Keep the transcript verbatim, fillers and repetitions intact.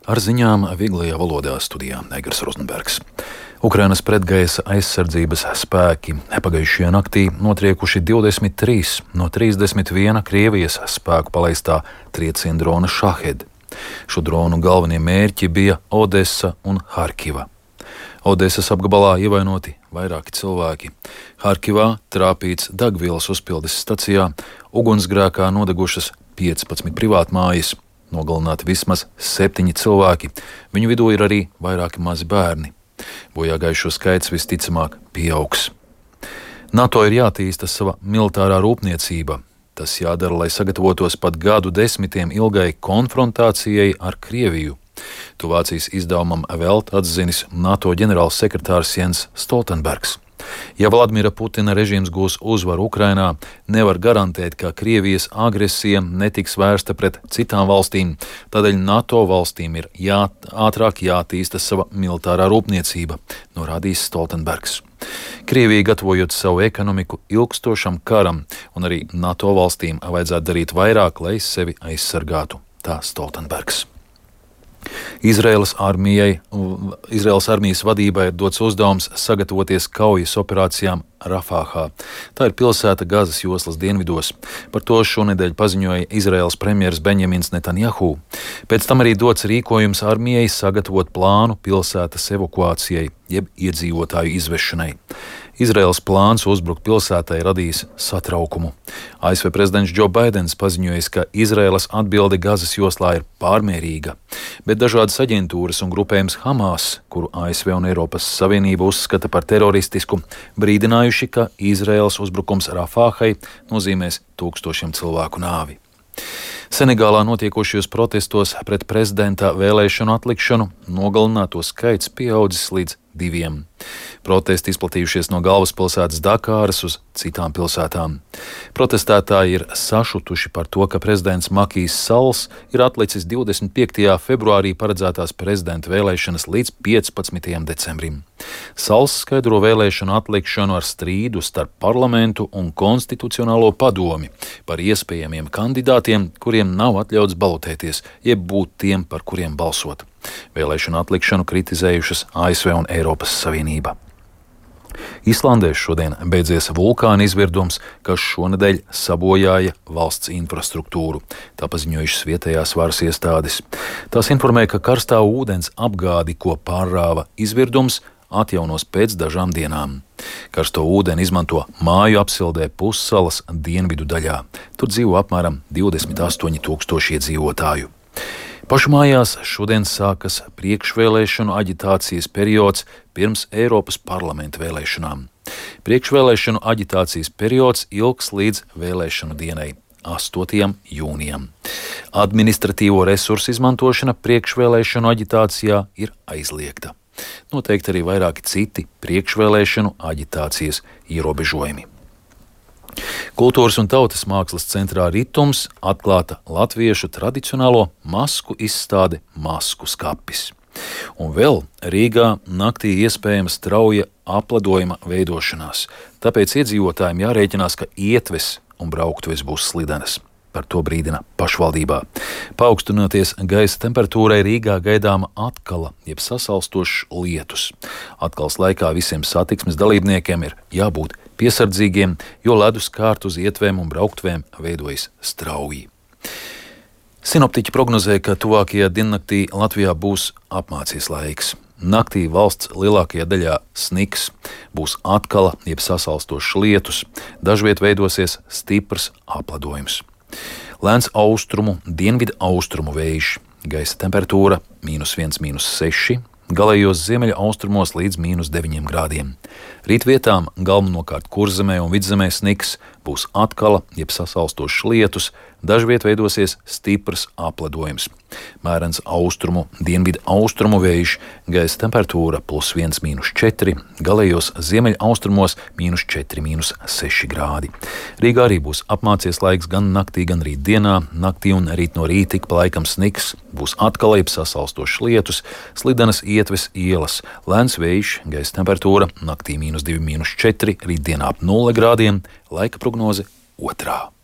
Ar ziņām vieglajā valodā studijā Egars Rozenbergs. Ukrainas pretgaisa aizsardzības spēki pagājušajā naktī notriekuši divdesmit trīs no trīsdesmit viena Krievijas spēku palaistā trieciena drona Šahed. Šo dronu galvenie mērķi bija Odesa un Harkiva. Odesas apgabalā ievainoti vairāki cilvēki. Harkivā trāpīts degvielas uzpildes stacijā, ugunsgrēkā nodegušas piecpadsmit privātmājas. Nogalināti vismaz septiņi cilvēki, viņu vidū ir arī vairāki mazi bērni. Bojāgājušo skaits visticamāk pieaugs. NATO ir jātīsta sava militārā rūpniecība. Tas jādara, lai sagatavotos pat gadu desmitiem ilgai konfrontācijai ar Krieviju. To Vācijas izdevumam Welt atzinis NATO ģenerālsekretārs Jens Stoltenbergs. Ja Vladimira Putina režīms gūs uzvaru Ukrainā, nevar garantēt, ka Krievijas agresija netiks vērsta pret citām valstīm, tādēļ NATO valstīm ir jā, ātrāk jātīsta sava militārā rūpniecība, norādījis Stoltenbergs. Krievija gatavojot savu ekonomiku ilgstošam karam, un arī NATO valstīm vajadzētu darīt vairāk, lai sevi aizsargātu, tā Stoltenbergs. Izraēlas armijai, Izraēlas armijas vadībai ir dots uzdevums sagatavoties kaujas operācijām Rafāhā. Tā ir pilsēta Gazas joslas dienvidos. Par to šonedēļ paziņoja Izraēlas premjeras Benjamins Netanjahu. Pēc tam arī dots rīkojums armijai sagatavot plānu pilsētas evakuācijai, jeb iedzīvotāju izvešanai. Izraēlas plāns uzbrukt pilsētai radīs satraukumu. A S V prezidents Džo Baidens paziņojis, ka Izraēlas atbilde Gazas joslā ir pārmērīga, bet dažādas aģentūras un grupējums Hamas, kuru A S V un Eiropas Savienība uzskata par teroristisku, brīdinājuši, ka Izraēlas uzbrukums Rafāhai nozīmēs tūkstošiem cilvēku nāvi. Senegālā notiekošajos protestos pret prezidenta vēlēšanu atlikšanu nogalināto skaits pieaudzis līdz diviem. Protesti izplatījušies no galvaspilsētas Dakāras uz citām pilsētām. Protestētāji ir sašutuši par to, ka prezidents Makijs Salls ir atlicis divdesmit piektajā februārī paredzētās prezidenta vēlēšanas līdz piecpadsmitajam decembrim. Salls skaidro vēlēšanu atlikšanu ar strīdu starp parlamentu un konstitucionālo padomi par iespējamiem kandidātiem, kuriem nav atļauts balotēties, jeb būt tiem, par kuriem balsot. Vēlēšanu atlikšanu kritizējušas A S V un Eiropas Savienība. Islandē šodien beidzies vulkāna izvirdums, kas šonedēļ sabojāja valsts infrastruktūru. Tā paziņojušas vietējās varas iestādes. Tās informēja, ka karstā ūdens apgādi, ko pārrāva izvirdums, atjaunos pēc dažām dienām. Karsto ūdeni izmanto māju apsildē pussalas dienvidu daļā. Tur dzīvo apmēram divdesmit astoņi tūkstoši iedzīvotāju. Pašmājās šodien sākas priekšvēlēšanu aģitācijas periods pirms Eiropas parlamenta vēlēšanām. Priekšvēlēšanu aģitācijas periods ilgs līdz vēlēšanu dienai, astotajam jūnijam. Administratīvo resursu izmantošana priekšvēlēšanu aģitācijā ir aizliegta. Noteikti arī vairāki citi priekšvēlēšanu aģitācijas ierobežojumi. Kultūras un tautas mākslas centrā Ritums atklāta latviešu tradicionālo masku izstāde Masku skapis. Un vēl Rīgā naktī iespējama strauja apledojuma veidošanās, tāpēc iedzīvotājiem jārēķinās, ka ietves un brauktuves būs slidenas. Par to brīdina pašvaldībā. Paaugstinoties gaisa temperatūrai, Rīgā gaidāma atkala, jeb sasalstošs lietus. Atkals laikā visiem satiksmes dalībniekiem ir jābūt piesardzīgiem, jo ledus kārt uz ietvēm un brauktuvēm veidojas strauji. Sinoptiķi prognozē, ka tuvākajā diennaktī Latvijā būs apmācies laiks. Naktī valsts lielākajā daļā sniks, būs atkala, jeb sasalstošs lietus, dažviet veidosies stiprs apledojums. Lēns austrumu, dienvidu austrumu vējš, gaisa temperatūra mīnus viens, mīnus seši, galējos ziemeļa austrumos līdz mīnus deviņiem grādiem. Rīt vietām galvenokārt Kurzemē un Vidzemē sniks, būs atkala, jeb sasalstošs lietus, dažviet veidosies stiprs apledojums. Mērens austrumu, dienvidu austrumu vējš, gaisa temperatūra plus viens, mīnus četri, galējos ziemeļa austrumos mīnus četri, mīnus seši grādi. Rīgā arī būs apmācies laiks gan naktī, gan rīt dienā. Naktī un rīt no rīta ik pa laikam sniks, būs atkal jeb sasalstošs lietus, slidenas ietves ielas, lēns vējš, gaisa temperatūra naktī mīnus divi, mīnus četri, rīt dienā ap nulle grādiem, laika prognoze otrā.